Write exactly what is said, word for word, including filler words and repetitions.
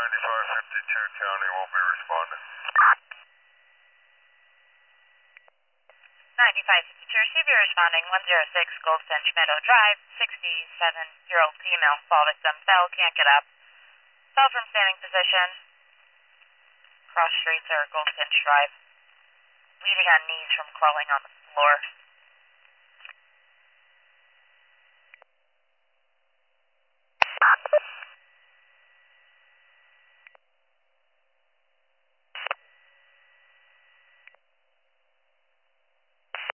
ninety-five fifty-two County will be responding. ninety-five fifty-two, C B responding, one oh six Goldfinch Meadow Drive, sixty-seven-year-old female, fall victim, fell, can't get up. Fell from standing position, cross streets or Goldfinch Drive, bleeding on knees from crawling on the floor.